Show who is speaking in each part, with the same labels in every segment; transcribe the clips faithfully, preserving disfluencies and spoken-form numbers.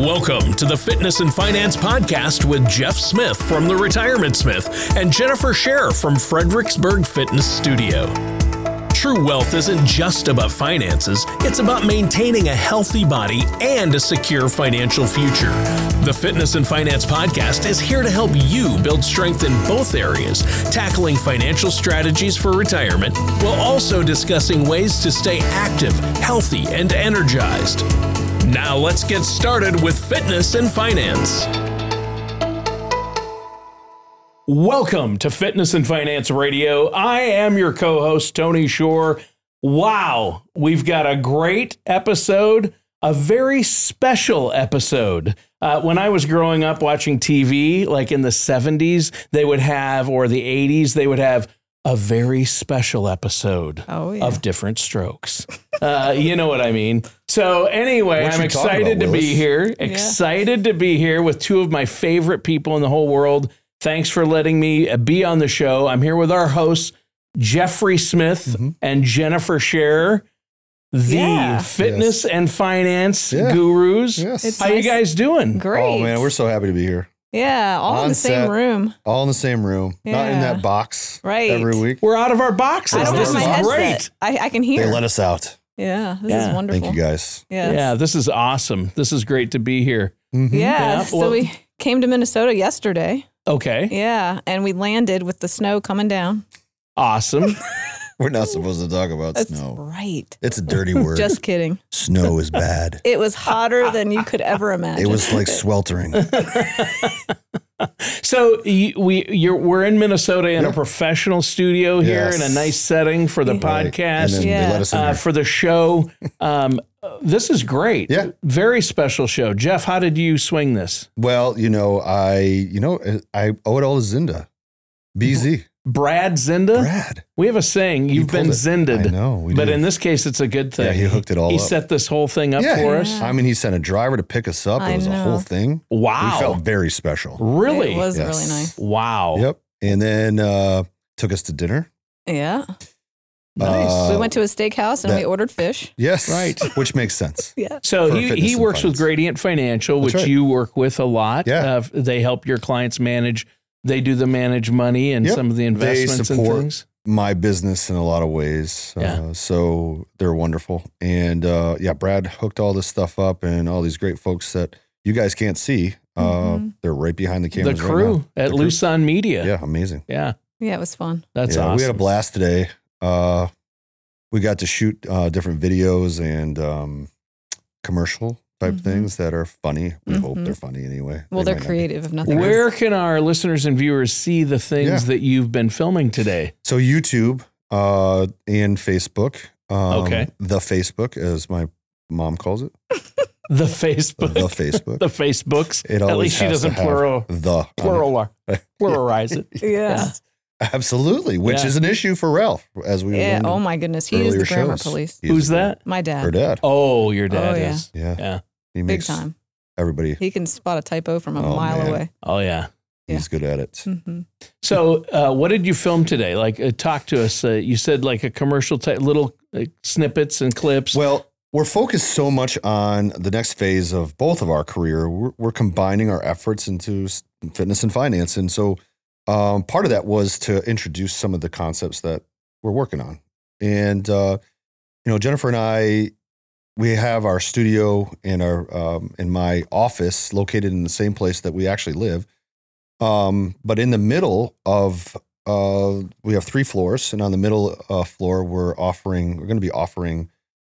Speaker 1: Welcome to the Fitness and Finance Podcast with Jeff Smith from The Retirement Smith and Jennifer Scherer from Fredericksburg Fitness Studio. True wealth isn't just about finances, it's about maintaining a healthy body and a secure financial future. The Fitness and Finance Podcast is here to help you build strength in both areas, tackling financial strategies for retirement while also discussing ways to stay active, healthy, and energized. Now let's get started with Fitness and Finance. Welcome to Fitness and Finance Radio. I am your co-host, Tony Shore. Wow, we've got a great episode, a very special episode. Uh, when I was growing up watching T V, like in the seventies, they would have, or the eighties, they would have a very special episode
Speaker 2: oh, yeah.
Speaker 1: of Different Strokes. Uh, you know what I mean? So anyway,
Speaker 3: what
Speaker 1: I'm excited
Speaker 3: about,
Speaker 1: to be here, excited yeah. to be here with two of my favorite people in the whole world. Thanks for letting me be on the show. I'm here with our hosts, Jeffrey Smith mm-hmm. and Jennifer Scherer, the
Speaker 2: yeah.
Speaker 1: fitness
Speaker 3: yes.
Speaker 1: and finance
Speaker 3: yeah.
Speaker 1: gurus.
Speaker 3: Yes.
Speaker 1: How nice. You guys doing?
Speaker 2: Great.
Speaker 3: Oh, man, we're so happy to be here.
Speaker 2: Yeah, all
Speaker 3: on
Speaker 2: in the
Speaker 3: set,
Speaker 2: same room.
Speaker 3: All in the same room.
Speaker 2: Yeah.
Speaker 3: Not in that box
Speaker 2: right.
Speaker 3: every week.
Speaker 1: We're out of our boxes.
Speaker 2: I don't
Speaker 1: this
Speaker 2: have my
Speaker 1: is
Speaker 2: headset.
Speaker 1: great.
Speaker 2: I, I can hear.
Speaker 3: They let us out.
Speaker 2: Yeah, this
Speaker 1: yeah.
Speaker 2: is wonderful.
Speaker 3: Thank you, guys.
Speaker 2: Yes.
Speaker 1: Yeah, this is awesome. This is great to be here.
Speaker 2: Mm-hmm. Yeah,
Speaker 1: yeah
Speaker 2: so
Speaker 1: well,
Speaker 2: we came to Minnesota yesterday.
Speaker 1: Okay.
Speaker 2: Yeah, and we landed with the snow coming down.
Speaker 1: Awesome.
Speaker 3: We're not supposed to talk about
Speaker 2: That's
Speaker 3: snow.
Speaker 2: Right.
Speaker 3: It's a dirty word.
Speaker 2: Just kidding.
Speaker 3: Snow is bad.
Speaker 2: It was hotter than you could ever imagine.
Speaker 3: It was like sweltering.
Speaker 1: So you, we you're we're in Minnesota in
Speaker 3: yeah.
Speaker 1: a professional studio here
Speaker 3: yes.
Speaker 1: in a nice setting for the
Speaker 3: right.
Speaker 1: podcast.
Speaker 3: And then
Speaker 2: yeah.
Speaker 3: they let us in
Speaker 1: uh, for the show. Um, this is great.
Speaker 3: Yeah.
Speaker 1: Very special show. Jeff, how did you swing this?
Speaker 3: Well, you know, I you know I owe it all to Zinda. B Z.
Speaker 1: Brad Zinda?
Speaker 3: Brad.
Speaker 1: We have a saying, you've been
Speaker 3: it.
Speaker 1: zinded.
Speaker 3: I know. We
Speaker 1: but
Speaker 3: did.
Speaker 1: in this case, it's a good thing.
Speaker 3: Yeah, he hooked it all
Speaker 1: he
Speaker 3: up.
Speaker 1: He set this whole thing up
Speaker 3: yeah.
Speaker 1: for us.
Speaker 3: I mean, he sent a driver to pick us up.
Speaker 2: I
Speaker 3: It was
Speaker 2: know.
Speaker 3: a whole thing.
Speaker 1: Wow.
Speaker 3: We felt very special.
Speaker 1: Really?
Speaker 2: It was
Speaker 3: Yes.
Speaker 2: really nice.
Speaker 1: Wow.
Speaker 3: Yep. And then uh, took us to dinner.
Speaker 2: Yeah.
Speaker 1: Nice.
Speaker 3: Uh,
Speaker 2: we went to a steakhouse and
Speaker 3: that-
Speaker 2: we ordered fish.
Speaker 3: Yes.
Speaker 1: Right.
Speaker 3: Which makes sense.
Speaker 2: Yeah.
Speaker 1: So
Speaker 3: For
Speaker 1: he,
Speaker 3: fitness
Speaker 1: he
Speaker 3: and
Speaker 1: works with
Speaker 3: finance.
Speaker 1: Gradient Financial,
Speaker 3: That's
Speaker 1: which
Speaker 3: right.
Speaker 1: you work with a lot.
Speaker 3: Yeah.
Speaker 1: Uh, they help your clients manage. They do the manage money and
Speaker 3: Yep.
Speaker 1: some of the investments and
Speaker 3: support
Speaker 1: things.
Speaker 3: my business in a lot of ways.
Speaker 1: Yeah.
Speaker 3: Uh, so they're wonderful. And uh, yeah, Brad hooked all this stuff up and all these great folks that you guys can't see. Uh,
Speaker 2: Mhm.
Speaker 3: They're right behind the
Speaker 1: The
Speaker 3: cameras. right
Speaker 1: crew
Speaker 3: now.
Speaker 1: at
Speaker 3: The crew.
Speaker 1: Luson Media.
Speaker 3: Yeah, amazing.
Speaker 1: Yeah.
Speaker 2: Yeah, it was fun.
Speaker 1: That's
Speaker 3: yeah,
Speaker 1: awesome.
Speaker 3: We had a blast today. Uh, we got to shoot uh, different videos and um, commercial type
Speaker 2: Mhm.
Speaker 3: things that are funny. We hope
Speaker 2: Mhm.
Speaker 3: they're funny anyway.
Speaker 2: Well,
Speaker 3: They
Speaker 2: they're
Speaker 3: might not be.
Speaker 2: creative, if nothing else.
Speaker 1: Where can our listeners and viewers see the things
Speaker 3: Yeah.
Speaker 1: that you've been filming today?
Speaker 3: So YouTube uh, and Facebook. Um,
Speaker 1: Okay.
Speaker 3: The Facebook, as my mom calls it.
Speaker 1: The Facebook.
Speaker 3: The Facebook.
Speaker 1: The Facebooks.
Speaker 3: It
Speaker 1: At
Speaker 3: always
Speaker 1: least she
Speaker 3: has to
Speaker 1: doesn't
Speaker 3: have
Speaker 1: plural,
Speaker 3: the
Speaker 1: plural, pluralize it.
Speaker 2: Yeah.
Speaker 3: Absolutely, which
Speaker 1: Yeah.
Speaker 3: is an issue for Ralph, as we
Speaker 2: Yeah.
Speaker 3: learned
Speaker 2: Oh
Speaker 3: in
Speaker 2: my goodness. He is
Speaker 3: earlier
Speaker 2: the grammar
Speaker 3: shows.
Speaker 2: police.
Speaker 3: He is
Speaker 1: Who's
Speaker 3: the-
Speaker 1: that?
Speaker 2: My dad.
Speaker 3: Her dad.
Speaker 1: Oh, your dad
Speaker 2: Oh, yeah.
Speaker 1: is.
Speaker 3: Yeah,
Speaker 1: Yeah.
Speaker 3: he
Speaker 2: Big
Speaker 3: makes
Speaker 2: time.
Speaker 3: everybody.
Speaker 2: He can spot a typo from a
Speaker 3: Oh,
Speaker 2: mile
Speaker 3: man.
Speaker 2: away.
Speaker 1: Oh, yeah.
Speaker 3: He's good at it.
Speaker 2: hmm
Speaker 1: So, uh, what did you film today? Like, uh, talk to us. Uh, you said like a commercial type, little uh, snippets and clips.
Speaker 3: Well, we're focused so much on the next phase of both of our career. We're, we're combining our efforts into s- fitness and finance, and so um, part of that was to introduce some of the concepts that we're working on. And uh, you know, Jennifer and I, we have our studio and our um, in my office located in the same place that we actually live. Um, but in the middle of uh, we have three floors, and on the middle uh, floor, we're offering we're going to be offering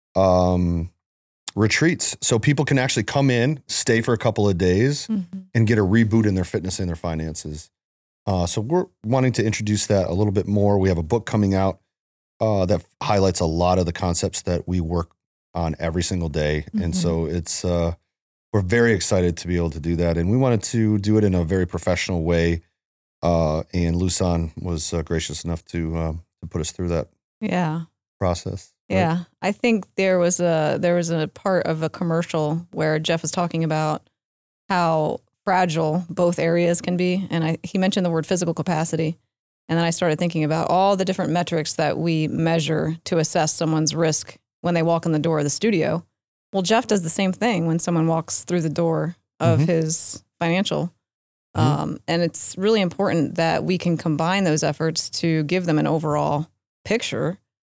Speaker 3: um, retreats, so people can actually come in, stay for a couple of days,
Speaker 2: hmm
Speaker 3: and get a reboot in their fitness and their finances. Uh, so we're wanting to introduce that a little bit more. We have a book coming out uh, that highlights a lot of the concepts that we work on every single day. And
Speaker 2: Mhm.
Speaker 3: so it's, uh, we're very excited to be able to do that. And we wanted to do it in a very professional way. Uh, and Luson was uh, gracious enough to, um, to put us through that
Speaker 2: Yeah.
Speaker 3: process. right?
Speaker 2: Yeah. I think there was a there was a part of a commercial where Jeff was talking about how fragile both areas can be. And I, he mentioned the word physical capacity. And then I started thinking about all the different metrics that we measure to assess someone's risk when they walk in the door of the studio. Well, Jeff does the same thing when someone walks through the door of
Speaker 3: Mhm.
Speaker 2: his financial.
Speaker 3: Mhm.
Speaker 2: Um, and it's really important that we can combine those efforts to give them an overall picture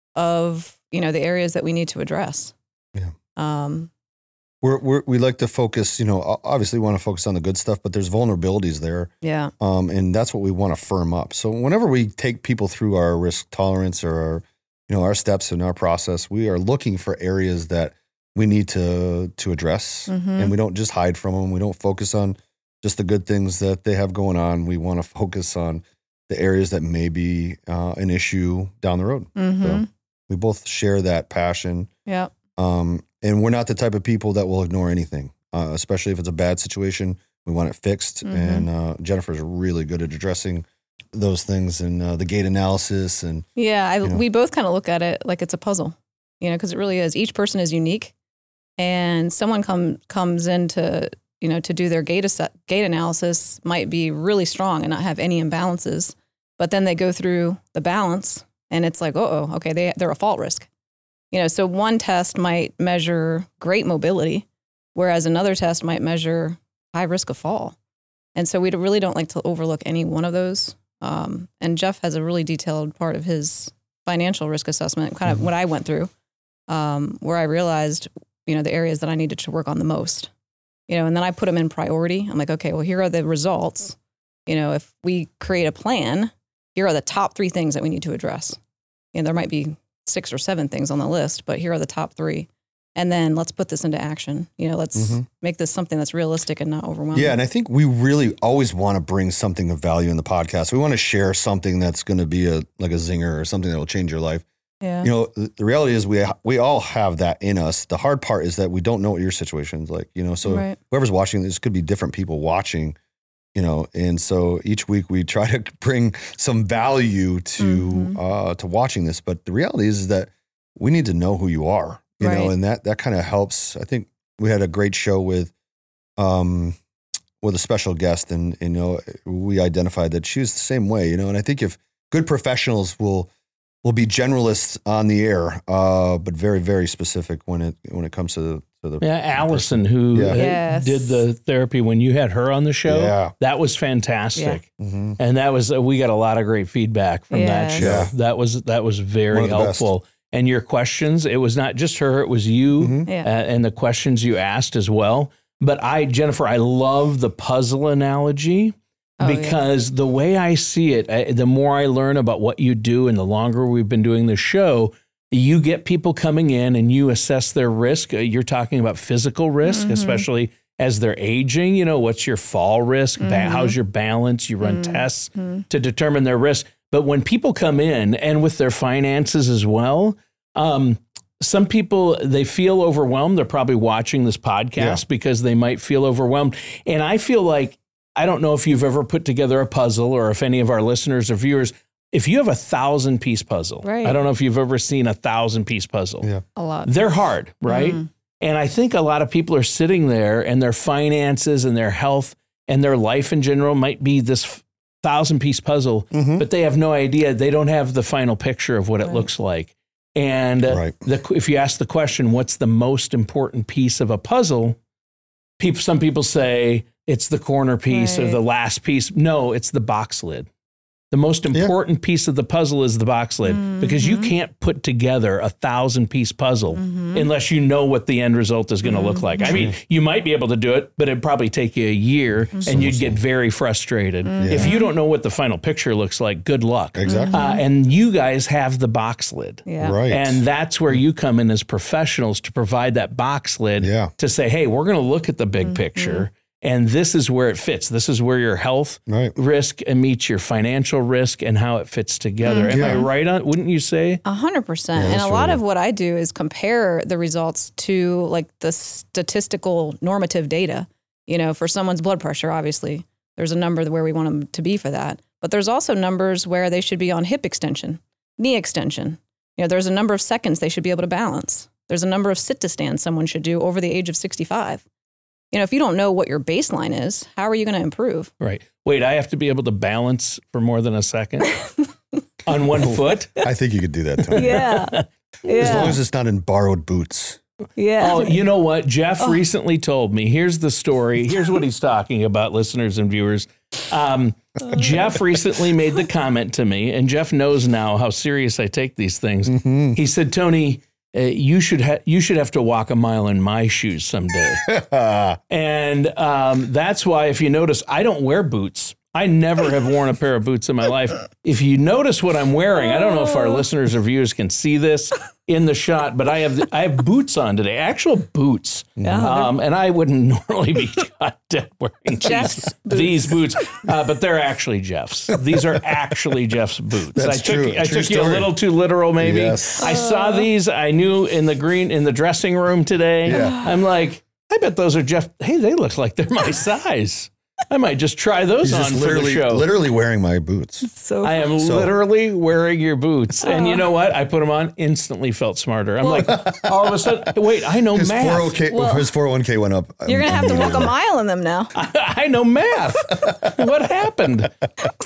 Speaker 2: of, you know, the areas that we need to address.
Speaker 3: Yeah.
Speaker 2: Um,
Speaker 3: We're, we're, we like to focus, you know, o- obviously we want to focus on the good stuff, but there's vulnerabilities there.
Speaker 2: yeah.
Speaker 3: Um, and that's what we want to firm up. So whenever we take people through our risk tolerance or our, you know, our steps in our process, we are looking for areas that we need to, to address,
Speaker 2: Mhm.
Speaker 3: and we don't just hide from them. We don't focus on just the good things that they have going on. We want to focus on the areas that may be uh, an issue down the road.
Speaker 2: Mm-hmm.
Speaker 3: So we both share that passion.
Speaker 2: Yeah.
Speaker 3: Um, and we're not the type of people that will ignore anything, uh, especially if it's a bad situation. We want it fixed.
Speaker 2: Mhm.
Speaker 3: And uh, Jennifer's really good at addressing those things and uh, the gait analysis. And
Speaker 2: Yeah. I,
Speaker 3: you know.
Speaker 2: We both kind of look at it like it's a puzzle, you know, because it really is. Each person is unique, and someone come, comes in to, you know, to do their gait, ass- gait analysis might be really strong and not have any imbalances. But then they go through the balance and it's like, oh, okay, they, they're a fault risk. You know, so one test might measure great mobility, whereas another test might measure high risk of fall. And so we really don't like to overlook any one of those. Um, and Jeff has a really detailed part of his financial risk assessment, kind of
Speaker 3: Mhm.
Speaker 2: what I went through, um, where I realized, you know, the areas that I needed to work on the most. You know, and then I put them in priority. I'm like, okay, well, here are the results. You know, if we create a plan, here are the top three things that we need to address. And there might be six or seven things on the list, but here are the top three. And then let's put this into action. You know, let's
Speaker 3: Mhm.
Speaker 2: make this something that's realistic and not overwhelming.
Speaker 3: yeah, and I think we really always want to bring something of value in the podcast. We want to share something that's going to be a like a zinger or something that will change your life.
Speaker 2: Yeah.
Speaker 3: You know, the the reality is we we all have that in us. The hard part is that we don't know what your situation's like, you know. So
Speaker 2: Right.
Speaker 3: whoever's watching, this could be different people watching, you know. And so each week we try to bring some value to
Speaker 2: Mhm.
Speaker 3: uh, to watching this. But the reality is, is that we need to know who you are, you know,
Speaker 2: Right.
Speaker 3: and that that kind of helps. I think we had a great show with um with a special guest, and you know, we identified that she was the same way, you know. And I think if good professionals will will be generalists on the air, uh, but very, very specific when it when it comes to the, to the
Speaker 4: Yeah, Allison, who
Speaker 3: Yeah.
Speaker 4: uh,
Speaker 2: Yes.
Speaker 4: did the therapy when you had her on the show,
Speaker 3: Yeah.
Speaker 4: that was fantastic.
Speaker 3: Mhm.
Speaker 4: And that was uh, we got a lot of great feedback from that
Speaker 2: Yes.
Speaker 4: show.
Speaker 3: Yeah.
Speaker 4: That was that was very
Speaker 3: One of the best.
Speaker 4: helpful. And your questions, it was not just her, it was you
Speaker 3: Mhm.
Speaker 2: Yeah.
Speaker 4: uh, and the questions you asked as well. But I, Jennifer, I love the puzzle analogy
Speaker 2: Oh, yeah.
Speaker 4: because the way I see it, I, the more I learn about what you do and the longer we've been doing this show, you get people coming in and you assess their risk. Uh, You're talking about physical risk,
Speaker 2: Mhm.
Speaker 4: especially as they're aging. You know, what's your fall risk? Ba-
Speaker 2: Mhm.
Speaker 4: how's your balance? You run
Speaker 2: Mhm.
Speaker 4: tests
Speaker 2: Mhm.
Speaker 4: to determine their risk. But when people come in and with their finances as well, um, some people, they feel overwhelmed. They're probably watching this podcast
Speaker 3: Yeah.
Speaker 4: because they might feel overwhelmed. And I feel like, I don't know if you've ever put together a puzzle or if any of our listeners or viewers, if you have a thousand piece puzzle,
Speaker 2: Right.
Speaker 4: I don't know if you've ever seen a thousand piece puzzle.
Speaker 3: Yeah.
Speaker 2: A lot.
Speaker 4: They're hard, right?
Speaker 2: Mhm.
Speaker 4: And I think a lot of people are sitting there and their finances and their health and their life in general might be this thousand piece puzzle,
Speaker 3: Mhm.
Speaker 4: but they have no idea. They don't have the final picture of what it
Speaker 2: Right.
Speaker 4: looks like. And uh,
Speaker 3: Right.
Speaker 4: the, if you ask the question, what's the most important piece of a puzzle? People, some people say it's the corner piece or
Speaker 2: Right.
Speaker 4: the last piece. No, it's the box lid. The most
Speaker 3: Yeah.
Speaker 4: important piece of the puzzle is the box lid because you
Speaker 2: Mhm.
Speaker 4: can't put together a thousand piece puzzle
Speaker 2: Mhm.
Speaker 4: unless you know what the end result is going to look like. I mean, you might be able to do it, but it'd probably take you a year and you'd get very frustrated. If you don't know what the final picture looks like, good luck.
Speaker 3: Exactly.
Speaker 4: Uh, and you guys have the box lid.
Speaker 2: Yeah.
Speaker 3: Right.
Speaker 4: And that's where you come in as professionals to provide that box lid
Speaker 3: Yeah.
Speaker 4: to say, hey, we're going to look at the big picture and this is where it fits. This is where your health
Speaker 3: Right.
Speaker 4: risk meets your financial risk and how it fits together. Am I
Speaker 3: Yeah.
Speaker 4: right on? Wouldn't you say?
Speaker 2: A hundred percent.
Speaker 3: Yeah,
Speaker 2: And
Speaker 3: that's
Speaker 2: a lot
Speaker 3: really
Speaker 2: of what I do is compare the results to like the statistical normative data. You know, for someone's blood pressure, obviously, there's a number where we want them to be for that. But there's also numbers where they should be on hip extension, knee extension. You know, there's a number of seconds they should be able to balance. There's a number of sit to stand someone should do over the age of sixty-five. You know, if you don't know what your baseline is, how are you going to improve?
Speaker 4: Right. Wait, I have to be able to balance for more than a second on one foot.
Speaker 3: I think you could do that, Tony.
Speaker 2: Yeah.
Speaker 3: As long as it's not in borrowed boots.
Speaker 2: Yeah.
Speaker 4: Oh, you know what? Jeff oh. recently told me. Here's the story. Here's what he's talking about, listeners and viewers. Um, Jeff recently made the comment to me, and Jeff knows now how serious I take these things. Mm-hmm. He said, Tony, uh, you should ha- you should have to walk a mile in my shoes someday. And um, that's why, if you notice, I don't wear boots. I never have worn a pair of boots in my life. If you notice what I'm wearing, I don't know if our listeners or viewers can see this in the shot, but I have I have boots on today, actual boots. Yeah. Um, and I wouldn't normally be goddamn wearing Jeff's these, boots, these boots, uh, but they're actually Jeff's. These are actually Jeff's boots.
Speaker 3: That's
Speaker 4: I took,
Speaker 3: true.
Speaker 4: I
Speaker 3: true
Speaker 4: took
Speaker 3: story.
Speaker 4: you a little too literal, maybe.
Speaker 3: Yes.
Speaker 4: I saw these. I knew in the green in the dressing room today.
Speaker 3: Yeah.
Speaker 4: I'm like, I bet those are Jeff. Hey, they look like they're my size. I might just try those
Speaker 3: He's
Speaker 4: on
Speaker 3: just
Speaker 4: for the
Speaker 3: literally,
Speaker 4: show.
Speaker 3: literally wearing my boots.
Speaker 2: So
Speaker 4: I am
Speaker 3: So-
Speaker 4: literally wearing your boots. And you know what? I put them on, instantly felt smarter. I'm like, all of a sudden, wait, I know
Speaker 3: His
Speaker 4: math.
Speaker 3: four oh K,
Speaker 2: Well,
Speaker 3: his four oh one K went up.
Speaker 2: you're going to have to walk a mile in them now.
Speaker 4: I, I know math. What happened? Uh,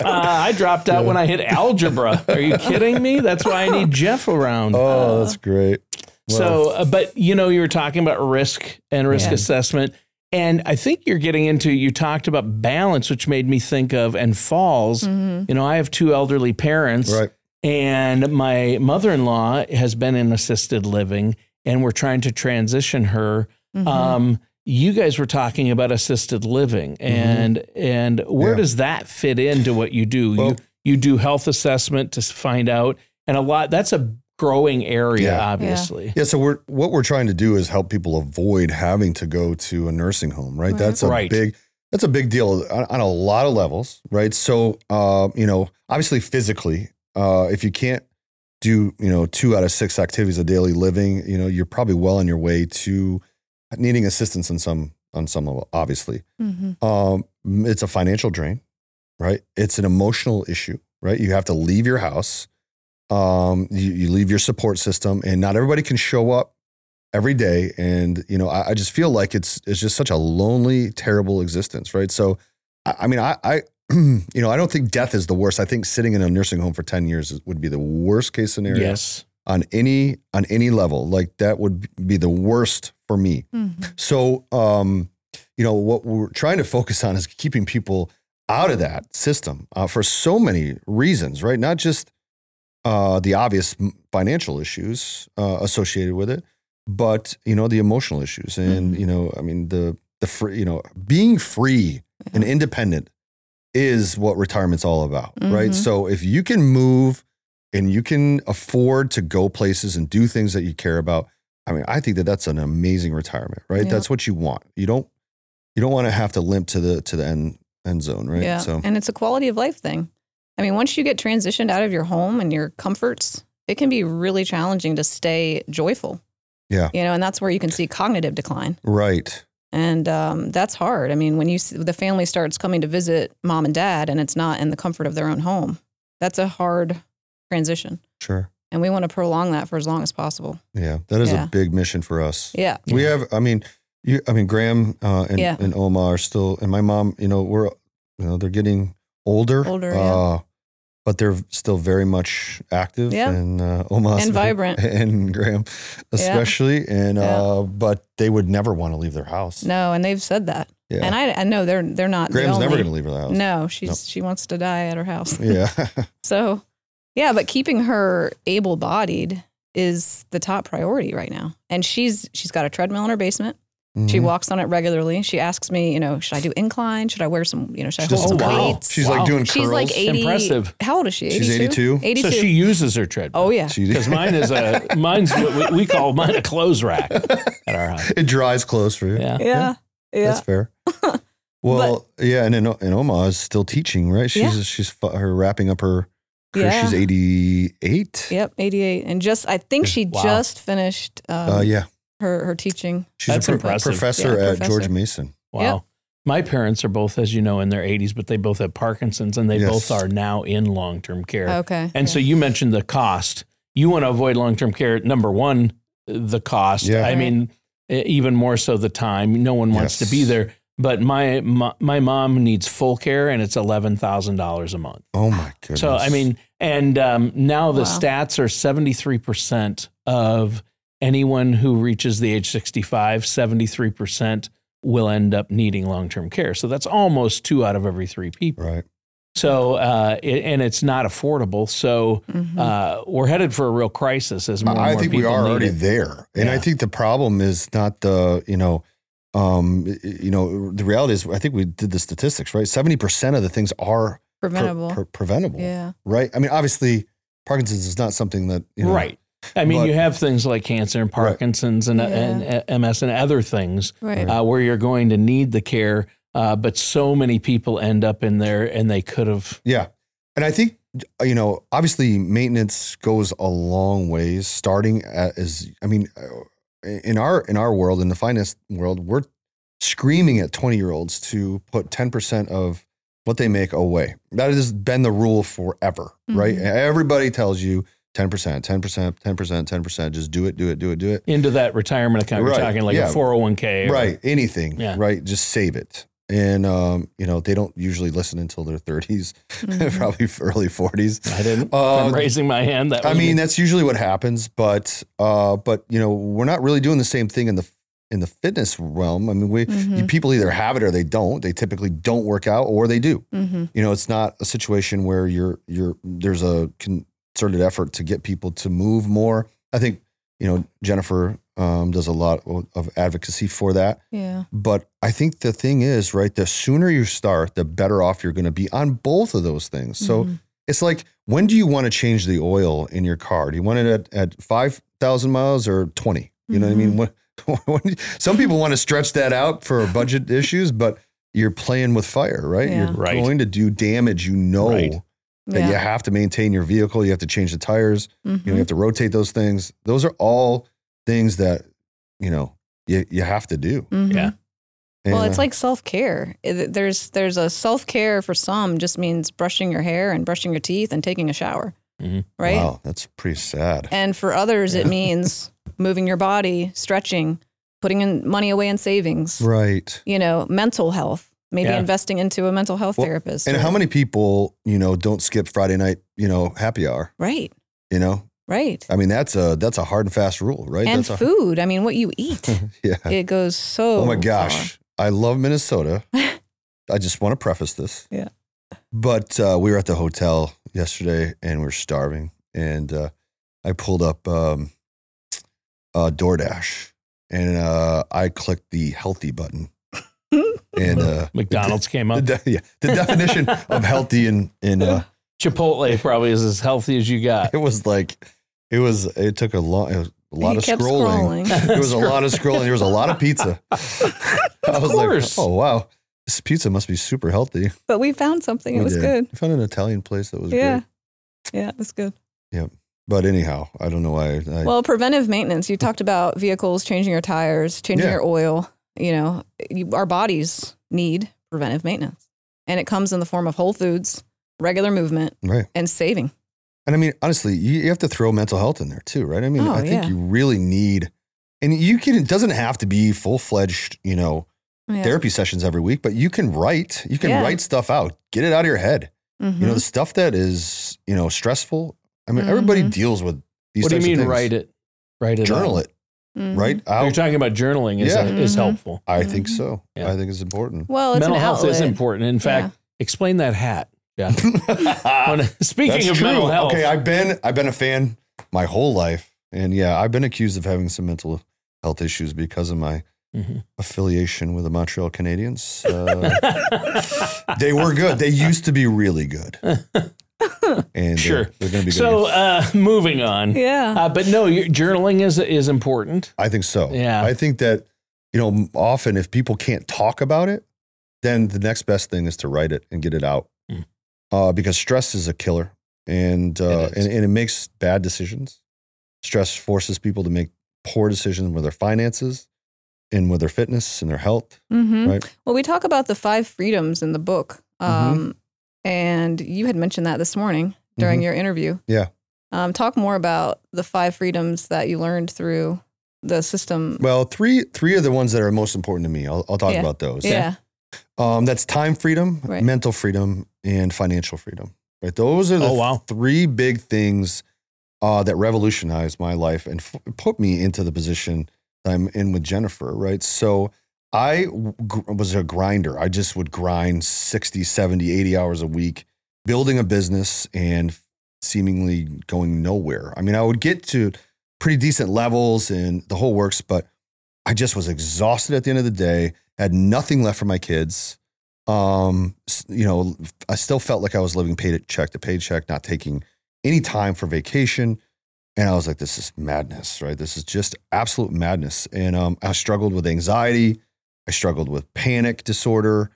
Speaker 4: I dropped out when I hit algebra. Are you kidding me? That's why I need Jeff around.
Speaker 3: Oh, that's great. Well,
Speaker 4: So, uh, but you know, you were talking about risk and risk
Speaker 2: Yeah.
Speaker 4: assessment. And I think you're getting into, you talked about balance, which made me think of, and falls.
Speaker 2: Mm-hmm.
Speaker 4: You know, I have two elderly parents.
Speaker 3: right.
Speaker 4: And my mother-in-law has been in assisted living, and we're trying to transition her.
Speaker 2: Mm-hmm.
Speaker 4: Um, you guys were talking about assisted living, and and where
Speaker 3: Yeah.
Speaker 4: does that fit into what you do?
Speaker 3: Well-
Speaker 4: you you do health assessment to find out, and a lot. That's a growing area,
Speaker 3: Yeah.
Speaker 4: obviously.
Speaker 3: Yeah, so we're what we're trying to do is help people avoid having to go to a nursing home, right?
Speaker 2: Right.
Speaker 3: That's a
Speaker 4: Right.
Speaker 3: big that's a big deal on, on a lot of levels, right? So, uh, you know, obviously physically, uh, if you can't do, you know, two out of six activities of daily living, you know, you're probably well on your way to needing assistance on some on some level, obviously.
Speaker 2: Mm-hmm.
Speaker 3: Um, it's a financial drain, right? It's an emotional issue, right? You have to leave your house. Um, you, you leave your support system, and not everybody can show up every day. And, you know, I, I just feel like it's, it's just such a lonely, terrible existence. Right. So, I, I mean, I, I, you know, I don't think death is the worst. I think sitting in a nursing home for ten years is- would be the worst case scenario
Speaker 4: Yes.
Speaker 3: on any, on any level. Like that would be the worst for me.
Speaker 2: Mm-hmm.
Speaker 3: So, um, you know, what we're trying to focus on is keeping people out of that system uh, for so many reasons, right? Not just uh, the obvious m- financial issues uh, associated with it, but you know, the emotional issues, and
Speaker 2: Mhm.
Speaker 3: you know, I mean, the the free, you know, being free and independent is what retirement's all about, right?
Speaker 2: Mhm.
Speaker 3: So if you can move and you can afford to go places and do things that you care about, I mean, I think that that's an amazing retirement, right?
Speaker 2: Yeah.
Speaker 3: That's what you want. You don't you don't want to have to limp to the to the end end zone, right?
Speaker 2: Yeah.
Speaker 3: So
Speaker 2: And it's a quality of life thing. I mean, once you get transitioned out of your home and your comforts, it can be really challenging to stay joyful.
Speaker 3: Yeah.
Speaker 2: You know, and that's where you can see cognitive decline.
Speaker 3: right.
Speaker 2: And um, that's hard. I mean, when you see, the family starts coming to visit mom and dad and it's not in the comfort of their own home, that's a hard transition.
Speaker 3: Sure.
Speaker 2: And we want to prolong that for as long as possible.
Speaker 3: Yeah. That is
Speaker 2: Yeah.
Speaker 3: a big mission for us.
Speaker 2: Yeah.
Speaker 3: We have, I mean, you, I mean, Graham uh, and,
Speaker 2: Yeah.
Speaker 3: and Oma are still, and my mom, you know, we're, you know, they're getting older,
Speaker 2: Older,
Speaker 3: uh,
Speaker 2: yeah.
Speaker 3: but they're still very much active,
Speaker 2: Yeah.
Speaker 3: and uh, Oma
Speaker 2: And vibrant.
Speaker 3: and Graham especially, and
Speaker 2: Yeah.
Speaker 3: uh, but they would never want to leave their house.
Speaker 2: No, and they've said that.
Speaker 3: Yeah.
Speaker 2: And I, I know they're they're not. the
Speaker 3: Graham's never
Speaker 2: only-
Speaker 3: going to leave her house.
Speaker 2: No, she's
Speaker 3: Nope.
Speaker 2: she wants to die at her house.
Speaker 3: Yeah.
Speaker 2: So, yeah, but keeping her able-bodied is the top priority right now. And she's she's got a treadmill in her basement. She
Speaker 3: Mhm.
Speaker 2: walks on it regularly. She asks me, you know, should I do incline? Should I wear some, you know, should I
Speaker 3: She
Speaker 2: hold
Speaker 3: does-
Speaker 2: some
Speaker 4: oh, wow.
Speaker 2: weights?
Speaker 3: She's
Speaker 4: Wow.
Speaker 3: like doing
Speaker 2: She's
Speaker 3: curls.
Speaker 2: like eighty.
Speaker 4: Impressive.
Speaker 2: How old is she?
Speaker 3: She's eighty-two.
Speaker 2: eighty-two.
Speaker 4: So she uses her treadmill.
Speaker 2: Oh yeah.
Speaker 3: She-
Speaker 4: Because mine is a, mine's what we, we call mine a clothes rack at our house.
Speaker 3: it dries close for you.
Speaker 4: Yeah.
Speaker 2: Yeah. Yeah.
Speaker 3: That's fair. Well, yeah, and and, and Oma is still teaching, right? She's
Speaker 2: Yeah.
Speaker 3: she's fu- her wrapping up her. career.
Speaker 2: Yeah.
Speaker 3: She's eighty-eight.
Speaker 2: Yep. eighty-eight. And just, I think she
Speaker 4: Wow.
Speaker 2: just finished um,
Speaker 3: Uh, yeah,
Speaker 2: her, her teaching.
Speaker 3: she's
Speaker 4: That's
Speaker 3: a pro-
Speaker 4: impressive.
Speaker 3: professor
Speaker 2: Yeah,
Speaker 3: at
Speaker 2: professor.
Speaker 3: George Mason.
Speaker 4: Wow.
Speaker 2: Yep.
Speaker 4: My parents are both, as you know, in their eighties, but they both have Parkinson's, and they
Speaker 3: Yes.
Speaker 4: both are now in long-term care.
Speaker 2: Okay.
Speaker 4: And so you mentioned the cost. You want to avoid long-term care. Number one, the cost.
Speaker 3: Yeah.
Speaker 4: I
Speaker 2: Right.
Speaker 4: mean, e- even more so the time. No one wants
Speaker 3: Yes.
Speaker 4: to be there. But my, my my mom needs full care, and it's eleven thousand dollars a month.
Speaker 3: Oh my goodness.
Speaker 4: So I mean, and um, now the
Speaker 2: Wow.
Speaker 4: stats are seventy-three percent of anyone who reaches the age sixty-five, seventy-three percent will end up needing long-term care. So that's almost two out of every three people.
Speaker 3: Right.
Speaker 4: So, uh, it, and it's not affordable. So
Speaker 2: Mhm.
Speaker 4: uh, we're headed for a real crisis as more and
Speaker 3: I
Speaker 4: more
Speaker 3: think we
Speaker 4: people
Speaker 3: are
Speaker 4: need
Speaker 3: already
Speaker 4: it.
Speaker 3: there. And I
Speaker 4: Yeah.
Speaker 3: think the problem is not the, you know, um, you know, the reality is, I think we did the statistics, right? seventy percent of the things are pre-
Speaker 2: Preventable.
Speaker 3: pre- preventable,
Speaker 2: Yeah.
Speaker 3: right? I mean, obviously, Parkinson's is not something that, you know,
Speaker 4: Right. I mean,
Speaker 3: But-
Speaker 4: you have things like cancer and Parkinson's and,
Speaker 2: Yeah.
Speaker 4: and, and M S and other things
Speaker 2: Right.
Speaker 4: uh, where you're going to need the care. Uh, but so many people end up in there and they could have.
Speaker 3: Yeah. And I think, you know, obviously maintenance goes a long ways starting at, as, I mean, uh, in our, in our world, in the finance world, we're screaming at twenty year olds to put ten percent of what they make away. That has been the rule forever, right?
Speaker 2: Mhm.
Speaker 3: Everybody tells you ten percent, ten percent, ten percent, ten percent, just do it, do it, do it, do it.
Speaker 4: Into that retirement account,
Speaker 3: Right.
Speaker 4: you're talking like
Speaker 3: Yeah.
Speaker 4: a four oh one k. or-
Speaker 3: Right. Anything,
Speaker 4: Yeah.
Speaker 3: right? Just save it. And, um, you know, they don't usually listen until their thirties,
Speaker 2: Mhm.
Speaker 3: probably early forties.
Speaker 4: I didn't.
Speaker 3: Uh,
Speaker 4: I'm raising my hand. That
Speaker 3: I
Speaker 4: was
Speaker 3: mean,
Speaker 4: me.
Speaker 3: that's usually what happens, but, uh, but, you know, we're not really doing the same thing in the, in the fitness realm. I mean, we,
Speaker 2: Mhm.
Speaker 3: you, people either have it or they don't. They typically don't work out or they do.
Speaker 2: Mhm.
Speaker 3: You know, it's not a situation where you're, you're, there's a concerted effort to get people to move more. I think, you know, Jennifer um, does a lot of advocacy for that.
Speaker 2: Yeah.
Speaker 3: But I think the thing is, right, the sooner you start, the better off you're going to be on both of those things. So
Speaker 2: Mhm.
Speaker 3: it's like, when do you want to change the oil in your car? Do you want it at, at five thousand miles or twenty? You know what I mean? When, when, some people want to stretch that out for budget issues, but you're playing with fire, right?
Speaker 2: Yeah.
Speaker 3: You're
Speaker 4: Right.
Speaker 3: going to do damage. You know
Speaker 4: Right.
Speaker 3: that
Speaker 2: Yeah.
Speaker 3: you have to maintain your vehicle. You have to change the tires. You know, you
Speaker 2: Mhm.
Speaker 3: have to rotate those things. Those are all things that, you know, you, you have to do.
Speaker 2: Mhm.
Speaker 4: Yeah.
Speaker 2: Well,
Speaker 3: And,
Speaker 2: it's
Speaker 3: uh,
Speaker 2: like self-care. It- There's there's a self-care for some just means brushing your hair and brushing your teeth and taking a shower,
Speaker 4: Mhm.
Speaker 2: right?
Speaker 3: wow, that's pretty sad.
Speaker 2: And for others, it means moving your body, stretching, putting in money away in savings,
Speaker 3: Right.
Speaker 2: you know, mental health, maybe
Speaker 4: Yeah.
Speaker 2: investing into a mental health
Speaker 3: Well,
Speaker 2: therapist.
Speaker 3: And
Speaker 2: or-
Speaker 3: how many people, you know, don't skip Friday night, you know, happy hour,
Speaker 2: Right,
Speaker 3: you know?
Speaker 2: right.
Speaker 3: I mean, that's a, that's a hard and fast rule, right?
Speaker 2: And
Speaker 3: that's a,
Speaker 2: food. I mean, what you eat,
Speaker 3: yeah.
Speaker 2: it goes so
Speaker 3: Oh my
Speaker 2: far.
Speaker 3: gosh. I love Minnesota. I just want to preface this.
Speaker 2: Yeah.
Speaker 3: But uh, we were at the hotel yesterday and we're starving. And uh, I pulled up um, uh, DoorDash and uh, I clicked the healthy button. And uh,
Speaker 4: McDonald's came
Speaker 3: the,
Speaker 4: up.
Speaker 3: de- yeah, the definition of healthy and, and uh,
Speaker 4: Chipotle probably is as healthy as you got.
Speaker 3: it was like, it was, it took a long, it was a lot
Speaker 2: He
Speaker 3: of
Speaker 2: kept
Speaker 3: scrolling.
Speaker 2: scrolling.
Speaker 3: There was a lot of scrolling. There was a lot of pizza. I was
Speaker 4: course.
Speaker 3: like, oh, wow. This pizza must be super healthy.
Speaker 2: But we found something. It
Speaker 3: We
Speaker 2: was
Speaker 3: did.
Speaker 2: good.
Speaker 3: We found an Italian place that was
Speaker 2: Yeah.
Speaker 3: great.
Speaker 2: Yeah, it was good.
Speaker 3: But anyhow, I don't know why. I,
Speaker 2: Well, preventive maintenance. You talked about vehicles, changing your tires, changing
Speaker 3: Yeah.
Speaker 2: your oil. You know, you, our bodies need preventive maintenance. And it comes in the form of whole foods, regular movement,
Speaker 3: right.
Speaker 2: and saving.
Speaker 3: And I mean, honestly, you, you have to throw mental health in there too, right? I mean,
Speaker 2: Oh,
Speaker 3: I think
Speaker 2: yeah.
Speaker 3: you really need, and you can, it doesn't have to be full fledged, you know,
Speaker 2: Yeah.
Speaker 3: therapy sessions every week, but you can write, you can
Speaker 2: Yeah.
Speaker 3: write stuff out, get it out of your head.
Speaker 2: Mhm.
Speaker 3: You know, the stuff that is, you know, stressful. I mean, everybody
Speaker 2: Mhm.
Speaker 3: deals with these
Speaker 4: What do you
Speaker 3: types of
Speaker 4: mean
Speaker 3: things.
Speaker 4: write it? Write it
Speaker 3: Journal
Speaker 4: out?
Speaker 3: it,
Speaker 2: Mhm.
Speaker 3: right?
Speaker 4: You're
Speaker 3: Out.
Speaker 4: talking about journaling is,
Speaker 3: Yeah.
Speaker 4: is
Speaker 2: Mhm.
Speaker 4: helpful.
Speaker 3: I think
Speaker 2: Mhm.
Speaker 3: so.
Speaker 4: Yeah.
Speaker 3: I think it's important.
Speaker 2: Well, it's
Speaker 4: Mental
Speaker 2: an
Speaker 4: health is
Speaker 2: outlet.
Speaker 4: important. In fact, explain that hat. Yeah. Speaking
Speaker 3: That's
Speaker 4: of
Speaker 3: true.
Speaker 4: mental health,
Speaker 3: Okay, I've been I've been a fan my whole life, and yeah, I've been accused of having some mental health issues because of my
Speaker 4: Mhm.
Speaker 3: affiliation with the Montreal Canadiens. Uh, they were good. They used to be really good, and
Speaker 4: Sure.
Speaker 3: they're, they're going to be good.
Speaker 4: so
Speaker 3: again.
Speaker 4: uh, moving on.
Speaker 2: Yeah.
Speaker 4: Uh, but no, your journaling is is important.
Speaker 3: I think so.
Speaker 4: Yeah.
Speaker 3: I think that you know often if people can't talk about it, then the next best thing is to write it and get it out,
Speaker 4: Mm.
Speaker 3: uh, because stress is a killer, and uh,
Speaker 4: It is.
Speaker 3: and and it makes bad decisions. Stress forces people to make poor decisions with their finances, and with their fitness and their health.
Speaker 2: Mm-hmm.
Speaker 3: Right.
Speaker 2: Well, we talk about the five freedoms in the book. Um, And you had mentioned that this morning during
Speaker 3: Mhm.
Speaker 2: your interview.
Speaker 3: Yeah.
Speaker 2: Um, talk more about the five freedoms that you learned through the system.
Speaker 3: Well, three three are the ones that are most important to me. I'll, I'll talk
Speaker 2: Yeah.
Speaker 3: about those.
Speaker 2: Yeah.
Speaker 3: Um, that's time freedom,
Speaker 2: Right.
Speaker 3: mental freedom, and financial freedom. Right. Those are the
Speaker 4: Oh, wow.
Speaker 3: three big things uh, that revolutionized my life and f- put me into the position that I'm in with Jennifer, right? So I g- was a grinder. I just would grind sixty, seventy, eighty hours a week, building a business and seemingly going nowhere. I mean, I would get to pretty decent levels and the whole works, but I just was exhausted at the end of the day, had nothing left for my kids. Um, you know, I still felt like I was living paycheck to paycheck, not taking any time for vacation. And I was like, this is madness, right? This is just absolute madness. And um, I struggled with anxiety. I struggled with panic disorder.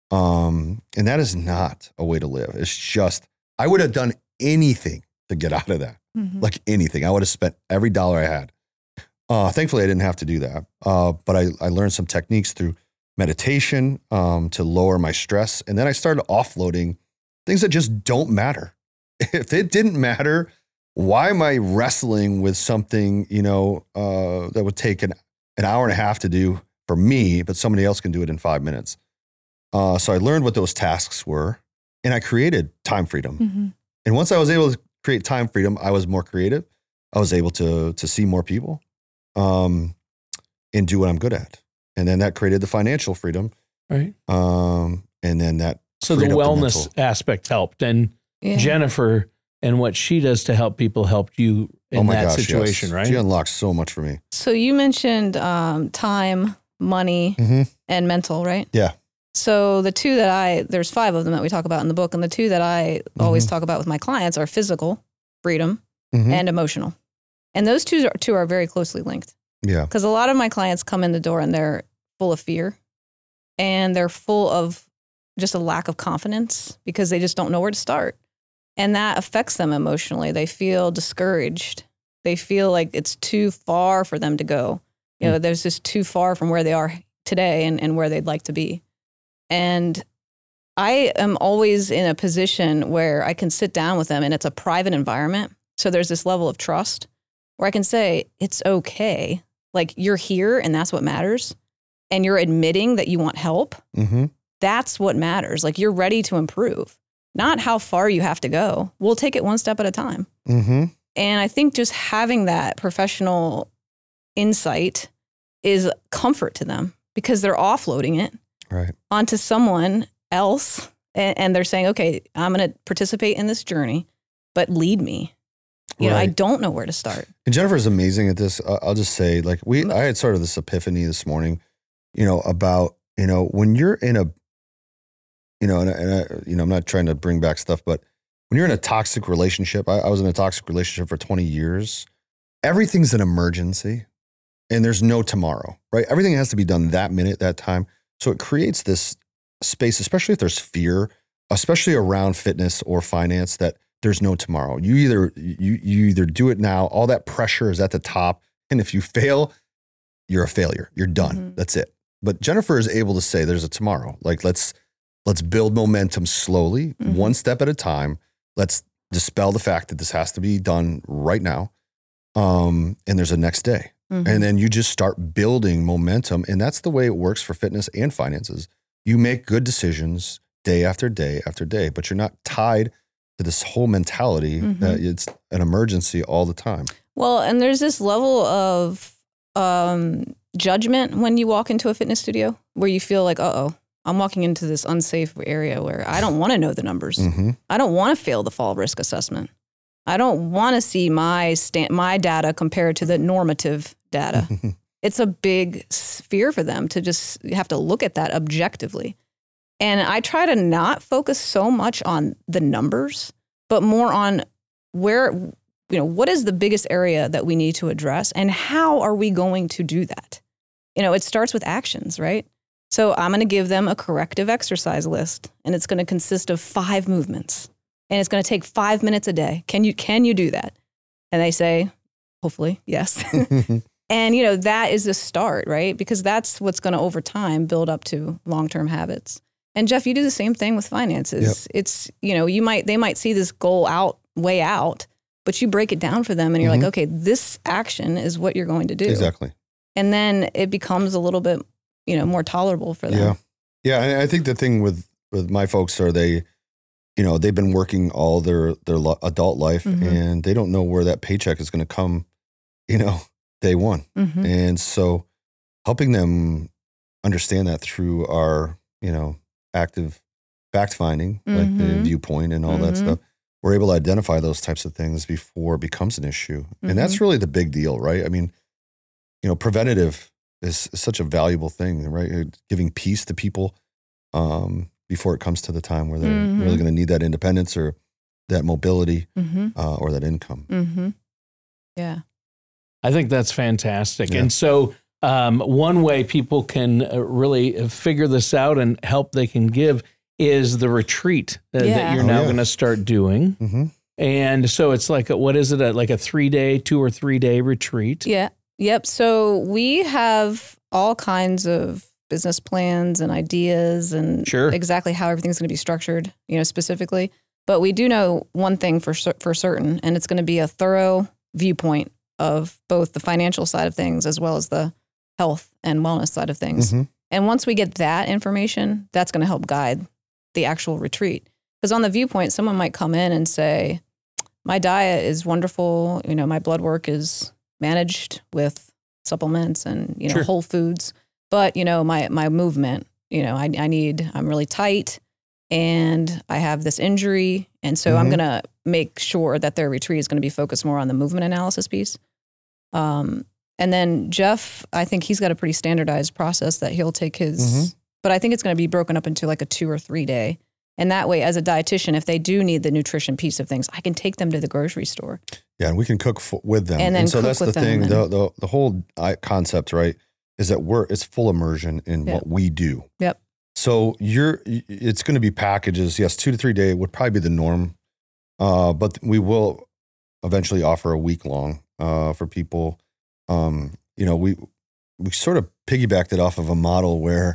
Speaker 3: Um, and that is not a way to live. It's just, I would have done anything to get out of that. Mm-hmm. Like anything. I would have spent every dollar I had. Uh, thankfully, I didn't have to do that. Uh, but I, I learned some techniques through meditation um, to lower my stress. And then I started offloading things that just don't matter. If it didn't matter, why am I wrestling with something, you know, uh, that would take an, an hour and a half to do for me, but somebody else can do it in five minutes. Uh, so I learned what those tasks were and I created time freedom. Mm-hmm. And once I was able to create time freedom, I was more creative. I was able to, to see more people um, and do what I'm good at. And then that created the financial freedom.
Speaker 4: Right.
Speaker 3: Um, and then that.
Speaker 4: So the wellness the aspect helped. And yeah. Jennifer and what she does to help people helped you in oh my that gosh, situation,
Speaker 3: yes.
Speaker 4: right?
Speaker 3: She unlocked so much for me.
Speaker 2: So you mentioned um, time, money, mm-hmm. and mental, right?
Speaker 3: Yeah.
Speaker 2: So the two that I, there's five of them that we talk about in the book. And the two that I mm-hmm. always talk about with my clients are physical freedom mm-hmm. and emotional. And those two are, two are very closely linked.
Speaker 3: Yeah.
Speaker 2: Because a lot of my clients come in the door and they're full of fear and they're full of just a lack of confidence because they just don't know where to start. And that affects them emotionally. They feel discouraged. They feel like it's too far for them to go. You know, mm. there's just too far from where they are today and, and where they'd like to be. And I am always in a position where I can sit down with them and it's a private environment. So there's this level of trust where I can say, it's okay. Like you're here and that's what matters. And you're admitting that you want help. Mm-hmm. That's what matters. Like you're ready to improve, not how far you have to go. We'll take it one step at a time. Mm-hmm. And I think just having that professional insight is comfort to them because they're offloading it
Speaker 3: right.
Speaker 2: onto someone else. And, and they're saying, okay, I'm going to participate in this journey, but lead me. You right. know, I don't know where to start.
Speaker 3: And Jennifer's amazing at this. Uh, I'll just say, like, we, I had sort of this epiphany this morning, you know, about, you know, when you're in a, you know, and, and I, you know, I'm not trying to bring back stuff, but when you're in a toxic relationship, I, I was in a toxic relationship for twenty years. Everything's an emergency and there's no tomorrow, right? Everything has to be done that minute, that time. So it creates this space, especially if there's fear, especially around fitness or finance, that there's no tomorrow. You either, you, you either do it now, all that pressure is at the top. And if you fail, you're a failure. You're done. Mm-hmm. That's it. But Jennifer is able to say there's a tomorrow. Like let's, let's build momentum slowly, mm-hmm. one step at a time. Let's dispel the fact that this has to be done right now. Um, and there's a next day. Mm-hmm. And then you just start building momentum. And that's the way it works for fitness and finances. You make good decisions day after day after day, but you're not tied to this whole mentality mm-hmm. that it's an emergency all the time.
Speaker 2: Well, and there's this level of um, judgment when you walk into a fitness studio where you feel like, uh-oh, I'm walking into this unsafe area where I don't want to know the numbers. Mm-hmm. I don't want to fail the fall risk assessment. I don't want to see my sta- my data compared to the normative data. It's a big fear for them to just have to look at that objectively. And I try to not focus so much on the numbers, but more on where, you know, what is the biggest area that we need to address and how are we going to do that? You know, it starts with actions, right? So I'm going to give them a corrective exercise list and it's going to consist of five movements and it's going to take five minutes a day. Can you, can you do that? And they say, hopefully, yes. And, you know, that is the start, right? Because that's what's going to over time build up to long-term habits. And Jeff, you do the same thing with finances. Yep. It's, you know, you might, they might see this goal out, way out, but you break it down for them and you're mm-hmm. like, okay, this action is what you're going to do.
Speaker 3: Exactly.
Speaker 2: And then it becomes a little bit, you know, more tolerable for them.
Speaker 3: Yeah. Yeah. And I think the thing with, with my folks are they, you know, they've been working all their, their lo- adult life
Speaker 2: Mhm.
Speaker 3: and they don't know where that paycheck is going to come, you know, day one.
Speaker 2: Mhm.
Speaker 3: And so helping them understand that through our, you know, active fact finding, like the
Speaker 2: Mhm.
Speaker 3: viewpoint and all that
Speaker 2: Mhm.
Speaker 3: stuff, we're able to identify those types of things before it becomes an issue. And that's
Speaker 2: Mm-hmm.
Speaker 3: really the big deal, right? I mean, you know, preventative is, is such a valuable thing, right? Uh, Giving peace to people um, before it comes to the time where they're
Speaker 2: Mhm.
Speaker 3: really going to need that independence or that mobility
Speaker 2: Mm-hmm.
Speaker 3: uh, or that income.
Speaker 2: Mm-hmm. Yeah.
Speaker 4: I think that's fantastic.
Speaker 3: Yeah.
Speaker 4: And so um, one way people can uh, really figure this out and help they can give is the retreat uh, that
Speaker 2: Yeah.
Speaker 4: you're
Speaker 3: Oh,
Speaker 4: now
Speaker 3: yeah.
Speaker 4: going to start doing.
Speaker 3: Mm-hmm.
Speaker 4: And so it's like, a, what is it? A, like a three day, two or three day retreat?
Speaker 2: Yeah. Yep. So we have all kinds of business plans and ideas and
Speaker 4: Sure.
Speaker 2: exactly how everything's going to be structured, you know, specifically. But we do know one thing for cer- for certain, and it's going to be a thorough viewpoint of both the financial side of things as well as the health and wellness side of things.
Speaker 3: Mm-hmm.
Speaker 2: And once we get that information, that's going to help guide the actual retreat. Because on the viewpoint, someone might come in and say, my diet is wonderful. You know, my blood work is managed with supplements and, you know,
Speaker 4: Sure.
Speaker 2: whole foods. But, you know, my, my movement, you know, I, I need, I'm really tight and I have this injury. And so I'm
Speaker 3: Mhm.
Speaker 2: going to make sure that their retreat is going to be focused more on the movement analysis piece. Um, and then Jeff, I think he's got a pretty standardized process that he'll take his,
Speaker 3: Mhm.
Speaker 2: but I think it's going to be broken up into like a two or three day. And that way, as a dietitian, if they do need the nutrition piece of things, I can take them to the grocery store.
Speaker 3: Yeah, and we can cook f- with them.
Speaker 2: And then
Speaker 3: so
Speaker 2: cook
Speaker 3: that's the
Speaker 2: with them
Speaker 3: thing.
Speaker 2: and-
Speaker 3: The, the the whole I- concept, right, is that we're it's full immersion in
Speaker 2: Yeah.
Speaker 3: what we do.
Speaker 2: Yep.
Speaker 3: So you're it's going to be packages. Yes, two to three day would probably be the norm, uh, but we will eventually offer a week long uh, for people. Um, you know, we we sort of piggybacked it off of a model where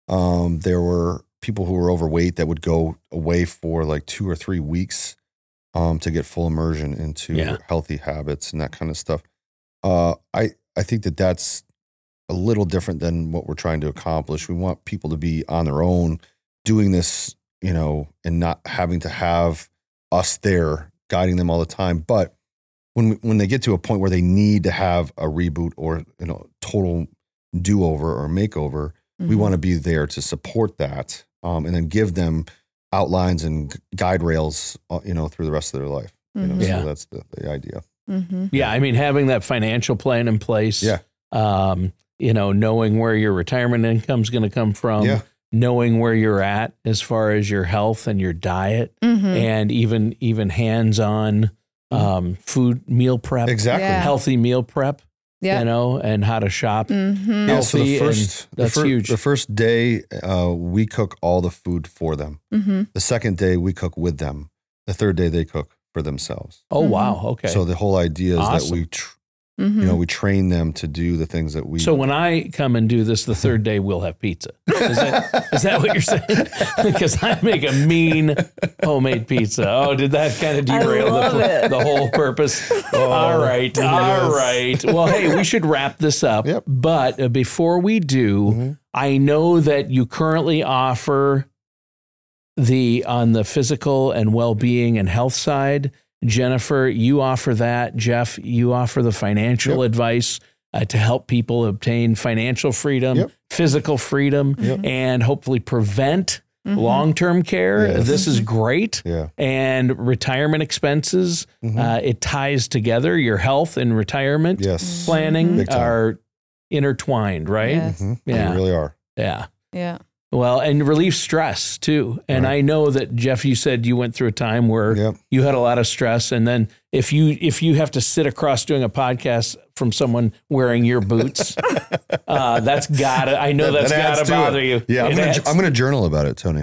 Speaker 3: um, there were people who were overweight that would go away for like two or three weeks um, to get full immersion into
Speaker 4: Yeah.
Speaker 3: healthy habits and that kind of stuff. Uh, I, I think that that's a little different than what we're trying to accomplish. We want people to be on their own doing this, you know, and not having to have us there guiding them all the time. But when, when they get to a point where they need to have a reboot or, you know, total do over or makeover, we
Speaker 2: Mhm.
Speaker 3: want to be there to support that, um, and then give them outlines and gu- guide rails, uh, you know, through the rest of their life. You know,
Speaker 2: Mhm.
Speaker 4: Yeah.
Speaker 3: so that's the, the idea.
Speaker 2: Mm-hmm.
Speaker 4: Yeah. I mean, having that financial plan in place.
Speaker 3: Yeah.
Speaker 4: Um, you know, knowing where your retirement income is going to come from.
Speaker 3: Yeah.
Speaker 4: Knowing where you're at as far as your health and your diet,
Speaker 2: Mm-hmm.
Speaker 4: and even even hands-on um, food meal prep,
Speaker 3: Exactly.
Speaker 2: Yeah.
Speaker 4: healthy meal prep.
Speaker 2: Yeah.
Speaker 4: You know, and how to shop.
Speaker 2: Mm-hmm.
Speaker 3: Yeah, so the
Speaker 4: healthy,
Speaker 3: first,
Speaker 4: and
Speaker 3: the
Speaker 4: that's
Speaker 3: fir-
Speaker 4: huge.
Speaker 3: The first day, uh, we cook all the food for them.
Speaker 2: Mm-hmm.
Speaker 3: The second day, we cook with them. The third day, they cook for themselves.
Speaker 4: Oh
Speaker 2: Mhm.
Speaker 4: wow, okay.
Speaker 3: So the whole idea is that
Speaker 4: Awesome.
Speaker 3: we, tr-
Speaker 2: Mm-hmm.
Speaker 3: you know, we train them to do the things that we.
Speaker 4: So when I come and do this, the third day we'll have pizza. Is that, is that what you're saying? Because I make a mean homemade pizza. Oh, did that kind of
Speaker 2: I
Speaker 4: derail
Speaker 2: love
Speaker 4: the,
Speaker 2: it.
Speaker 4: the whole purpose? all right,
Speaker 3: yes.
Speaker 4: all right. Well, hey, we should wrap this up.
Speaker 3: Yep.
Speaker 4: But uh, before we do,
Speaker 3: Mhm.
Speaker 4: I know that you currently offer the on the physical and well-being and health side. Jennifer, you offer that. Jeff, you offer the financial
Speaker 3: Yep.
Speaker 4: advice uh, to help people obtain financial freedom,
Speaker 3: Yep.
Speaker 4: physical freedom,
Speaker 3: Yep.
Speaker 4: and hopefully prevent
Speaker 2: Mhm.
Speaker 4: long-term care.
Speaker 3: Yes.
Speaker 4: This is great.
Speaker 3: Yeah.
Speaker 4: And retirement expenses,
Speaker 3: Mhm.
Speaker 4: uh, it ties together. Your health and retirement
Speaker 3: Yes.
Speaker 4: planning
Speaker 3: Big time.
Speaker 4: are intertwined, right?
Speaker 2: Yes.
Speaker 3: Mhm.
Speaker 4: Yeah.
Speaker 3: They really are.
Speaker 4: Yeah.
Speaker 2: Yeah.
Speaker 4: Well, and relieve stress too. And
Speaker 3: Right.
Speaker 4: I know that Jeff, you said you went through a time where
Speaker 3: Yep.
Speaker 4: you had a lot of stress, and then if you if you have to sit across doing a podcast from someone wearing your boots, uh, that's gotta. I know
Speaker 3: That-
Speaker 4: that's
Speaker 3: that adds
Speaker 4: gotta
Speaker 3: to
Speaker 4: bother
Speaker 3: it.
Speaker 4: you.
Speaker 3: Yeah. I'm
Speaker 4: It
Speaker 3: gonna,
Speaker 4: adds.
Speaker 3: I'm gonna journal about it, Tony.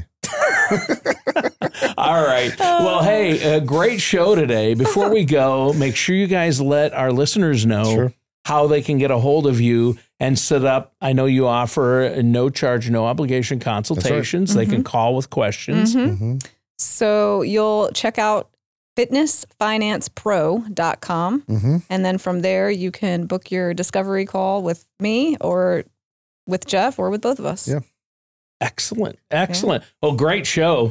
Speaker 4: All right. Well, hey, a great show today. Before we go, make sure you guys let our listeners know
Speaker 3: Sure.
Speaker 4: how they can get a hold of you and set up. I know you offer no charge, no obligation consultations. They can call with questions.
Speaker 2: Mhm.
Speaker 3: Mm-hmm.
Speaker 2: So you'll check out fitness finance pro dot com.
Speaker 3: Mm-hmm.
Speaker 2: And then from there, you can book your discovery call with me or with Jeff or with both of us.
Speaker 3: Yeah.
Speaker 4: Excellent. Excellent. Well, great show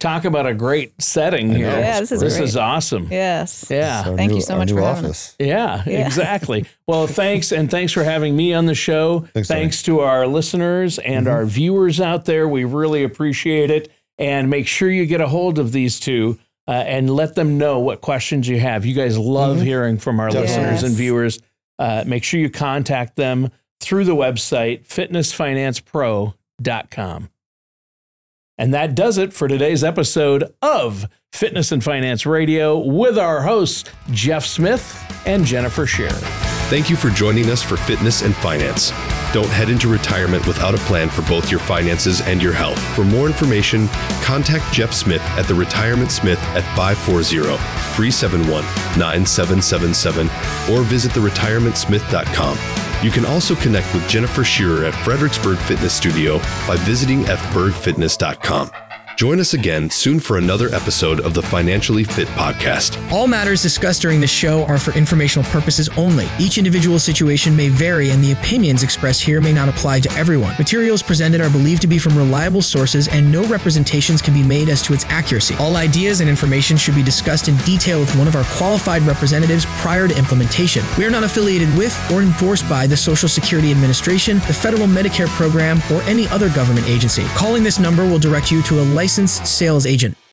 Speaker 4: talk about a great setting here.
Speaker 2: Yeah, this is
Speaker 4: This
Speaker 2: great.
Speaker 4: is awesome.
Speaker 2: Yes.
Speaker 4: Yeah.
Speaker 3: Our
Speaker 2: Thank
Speaker 3: new-
Speaker 2: you so
Speaker 3: our
Speaker 2: much
Speaker 3: new
Speaker 2: for having
Speaker 3: office.
Speaker 4: Yeah,
Speaker 2: Yeah.
Speaker 4: exactly. Well, thanks. And thanks for having me on the show.
Speaker 3: Thanks, Tony.
Speaker 4: Thanks to our listeners and our viewers out there. We really appreciate it. And make sure you get a hold of these two uh, and let them know what questions you have. You guys love hearing from our
Speaker 3: Definitely.
Speaker 4: listeners and
Speaker 2: Yes.
Speaker 4: viewers. Uh, make sure you contact them through the website, fitness finance pro dot com. And that does it for today's episode of Fitness and Finance Radio with our hosts, Jeff Smith and Jennifer Scherer.
Speaker 5: Thank you for joining us for Fitness and Finance. Don't head into retirement without a plan for both your finances and your health. For more information, contact Jeff Smith at the Retirement Smith at five four zero, three seven one, nine seven seven seven or visit the retirement smith dot com. You can also connect with Jennifer Scherer at Fredericksburg Fitness Studio by visiting f berg fitness dot com. Join us again soon for another episode of the Financially Fit Podcast.
Speaker 6: All matters discussed during the show are for informational purposes only. Each individual situation may vary, and the opinions expressed here may not apply to everyone. Materials presented are believed to be from reliable sources, and no representations can be made as to its accuracy. All ideas and information should be discussed in detail with one of our qualified representatives prior to implementation. We are not affiliated with or endorsed by the Social Security Administration, the Federal Medicare Program, or any other government agency. Calling this number will direct you to a licensed sales agent.